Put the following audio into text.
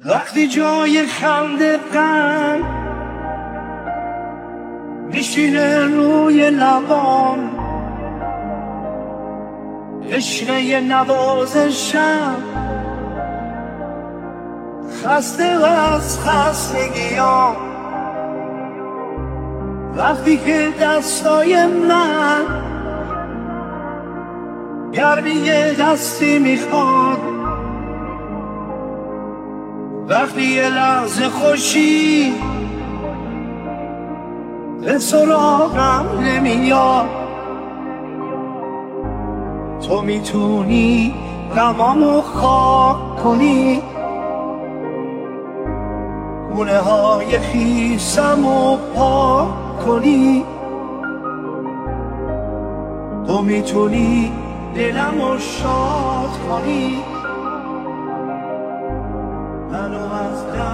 وقتی جای خنده غم میشینه روی لبام، تشنه نوازشم، خسته از خستگیام. وقتی که دستای من گرمی دستی میخواد، وقتی یه لحظه خوشی به سراغم نمیاد، تو میتونی غمامو خاک کنی، گونه های خیسمو پاک کنی، تو میتونی دلمو شاد کنی، منو از